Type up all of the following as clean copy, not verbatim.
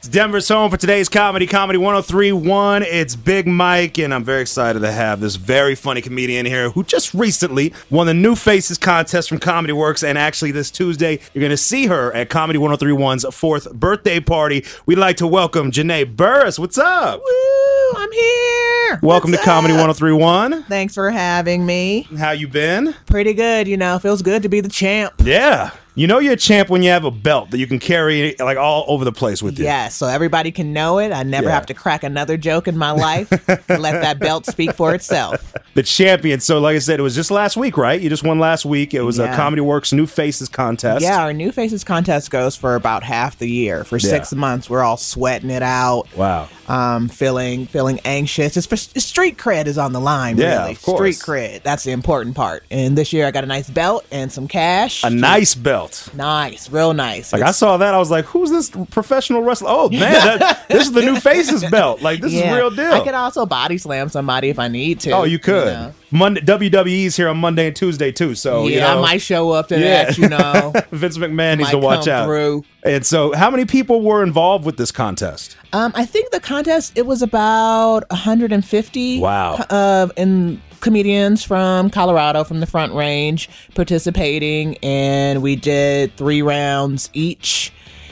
It's Denver's home for today's Comedy 103.1. It's Big Mike, and I'm very excited to have this very funny comedian here who just recently won the New Faces contest from Comedy Works, and actually this Tuesday, you're going to see her at Comedy 103.1's 4th birthday party. We'd like to welcome Janae Burris. What's up? Woo, I'm here. Welcome What's to Comedy up? 103.1. Thanks for having me. How you been? Pretty good, feels good to be the champ. Yeah. You know you're a champ when you have a belt that you can carry like all over the place with you. Yeah, so everybody can know it. I never have to crack another joke in my life. Let that belt speak for itself. The champion. So like I said, it was just last week, right? You just won last week. It was a Comedy Works New Faces contest. Yeah, our New Faces contest goes for about half the year. For 6 months, we're all sweating it out. Wow. Feeling anxious. Street cred is on the line, really. Yeah, of course. Street cred. That's the important part. And this year I got a nice belt and some cash. A nice belt. Nice, real nice. Like I saw that, I was like, "Who's this professional wrestler?" Oh man, this is the New Faces belt. Like this is real deal. I could also body slam somebody if I need to. Oh, you could. Monday, WWE's here on Monday and Tuesday too. So I might show up to that. Vince McMahon needs to watch out. Through. And so, how many people were involved with this contest? I think the contest it was about 150. Wow. In comedians from Colorado, from the Front Range, participating, and we did 3 rounds each.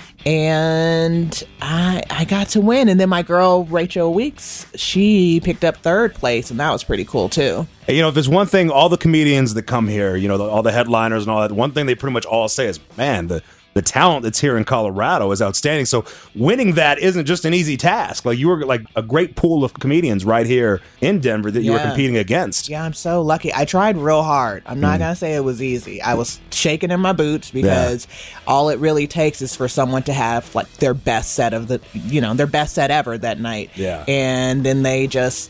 And I got to win, and then my girl Rachel Weeks, she picked up 3rd place, and that was pretty cool too. Hey, if there's one thing, all the comedians that come here, all the headliners and all that, one thing they pretty much all say is, man, the talent that's here in Colorado is outstanding. So winning that isn't just an easy task. Like you were like a great pool of comedians right here in Denver that you were competing against. Yeah, I'm so lucky. I tried real hard. I'm not going to say it was easy. I was shaking in my boots because all it really takes is for someone to have like their best set of their best set ever that night. Yeah. And then they just,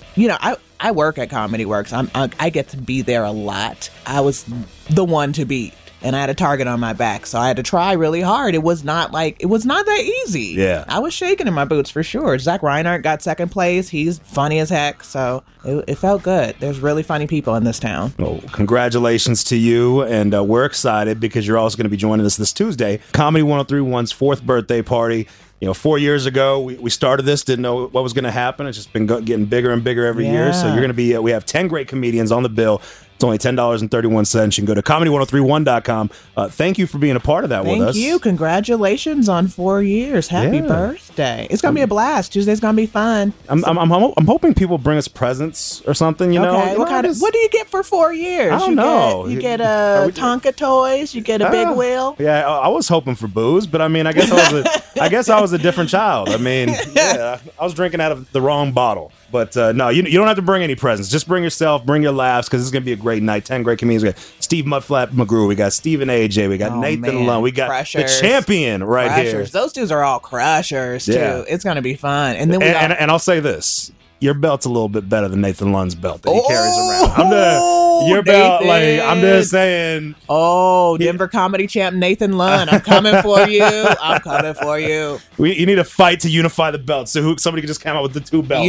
I work at Comedy Works. I get to be there a lot. I was the one to beat. And I had a target on my back, so I had to try really hard. It was not that easy. Yeah. I was shaking in my boots for sure. Zach Reinhardt got 2nd place. He's funny as heck, so it felt good. There's really funny people in this town. Well, congratulations to you, and we're excited because you're also going to be joining us this Tuesday. Comedy 103.1's 4th birthday party. 4 years ago, we started this, didn't know what was going to happen. It's just been getting bigger and bigger every year. So you're going to be, we have 10 great comedians on the bill. It's only $10.31. You can go to comedy1031.com. Thank you for being a part of that with us. Thank you. Congratulations on 4 years. Happy birthday. It's going to be a blast. Tuesday's going to be fun. I'm hoping people bring us presents or something, Okay. What do you get for 4 years? I don't know. You get Tonka toys. You get a big wheel. Yeah, I was hoping for booze, but I mean, I guess I was a different child. I mean, I was drinking out of the wrong bottle. But no, you don't have to bring any presents. Just bring yourself, bring your laughs, because this is going to be a great night. 10 great comedians. We got Steve Mudflap McGrew. We got Stephen AJ. We got Nathan Lund. We got the champion here. Those dudes are all crushers, too. Yeah. It's going to be fun. And then and I'll say this. Your belt's a little bit better than Nathan Lund's belt that he carries around. Your belt, I'm just saying. Oh, Denver comedy champ Nathan Lund. I'm coming for you. I'm coming for you. You need a fight to unify the belts. So somebody can just come out with the 2 belts.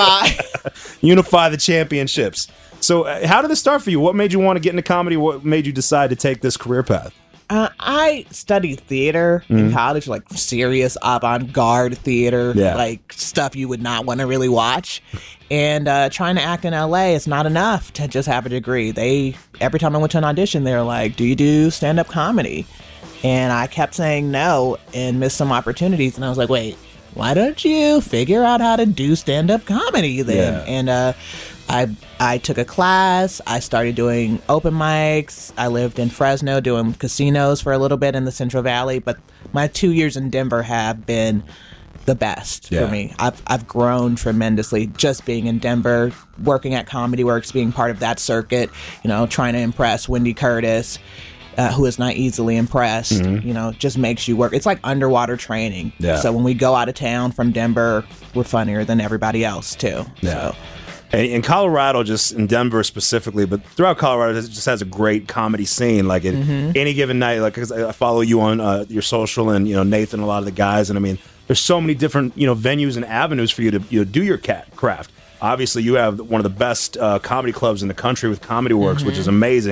Unify the championships. So how did this start for you? What made you want to get into comedy? What made you decide to take this career path? I studied theater in college, like serious avant-garde theater, like stuff you would not want to really watch. And trying to act in LA is not enough to just have a degree. Every time I went to an audition, they were like, "Do you do stand-up comedy?" And I kept saying no and missed some opportunities. And I was like, "Wait, why don't you figure out how to do stand-up comedy then?" And I took a class. I started doing open mics. I lived in Fresno doing casinos for a little bit in the Central Valley. But my 2 years in Denver have been the best for me. I've grown tremendously just being in Denver, working at Comedy Works, being part of that circuit, trying to impress Wendy Curtis. Who is not easily impressed, just makes you work. It's like underwater training. Yeah. So when we go out of town from Denver, we're funnier than everybody else, too. Yeah. So. In Colorado, just in Denver specifically, but throughout Colorado, it just has a great comedy scene. Like any given night, like 'cause I follow you on your social and Nathan, a lot of the guys, and I mean, there's so many different venues and avenues for you to do your craft. Obviously, you have one of the best comedy clubs in the country with Comedy Works, which is amazing.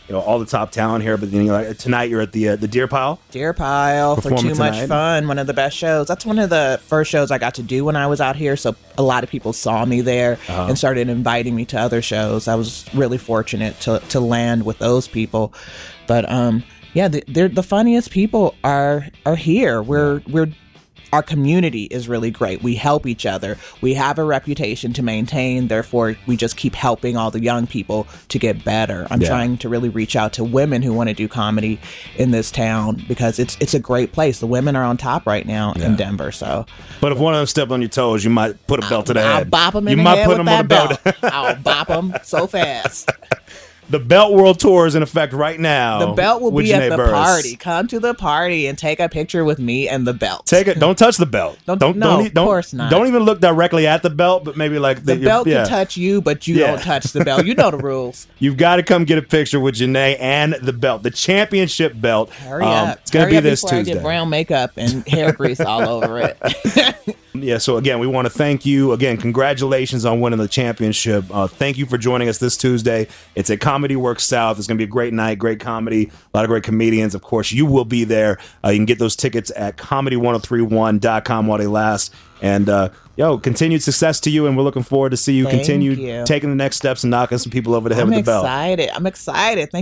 all the top talent here. But tonight you're at the Deer Pile. Deer Pile for Too Much Fun, one of the best shows. That's one of the first shows I got to do when I was out here. So a lot of people saw me there and started inviting me to other shows. I was really fortunate to land with those people. But the funniest people are here. Our community is really great. We help each other. We have a reputation to maintain. Therefore, we just keep helping all the young people to get better. I'm trying to really reach out to women who want to do comedy in this town because it's a great place. The women are on top right now in Denver. So, but if one of them step on your toes, you might put a belt to the head. I'll bop them in the head with that belt. I'll bop them so fast. The Belt World Tour is in effect right now. The belt will be at the party. Come to the party and take a picture with me and the belt. Take it. Don't touch the belt. Of course not. Don't even look directly at the belt, but maybe like the belt can touch you, but you don't touch the belt. You know the rules. You've got to come get a picture with Janae and the belt, the championship belt. Hurry up! It's going to be this before Tuesday. I get brown makeup and hair grease all over it. Yeah, so again, we want to thank you. Again, congratulations on winning the championship. Thank you for joining us this Tuesday. It's at Comedy Works South. It's going to be a great night, great comedy, a lot of great comedians. Of course, you will be there. You can get those tickets at comedy1031.com while they last. And, continued success to you, and we're looking forward to see you continue taking the next steps and knocking some people over the head with the belt. I'm excited. Thank